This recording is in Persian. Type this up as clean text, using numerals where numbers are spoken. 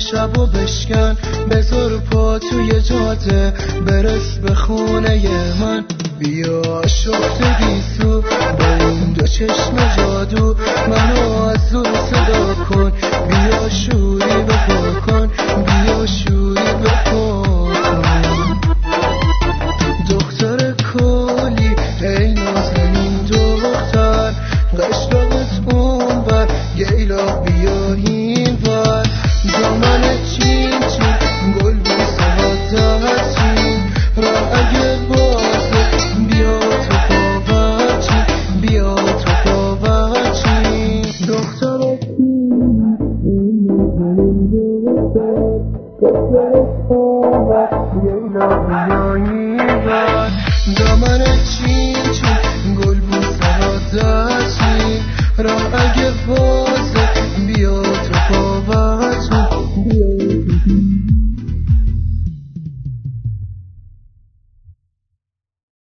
شبو بشکن، بذار پا توی جاده برس به خونه من. بیا شفت گیسو با اون دو چشم جادو منو از دور صدا کن. بیا شوری بپا کن، بیا شوری بپا کن. دختر کلی ای نازنین دختر، قشقت اون بر گیلا بیا این بر. دامن چین چین گل بوسه ها دهتین را اگه بازه بیا تو باورچین، بیا تو باورچین. دختر گیلا بیا این بر.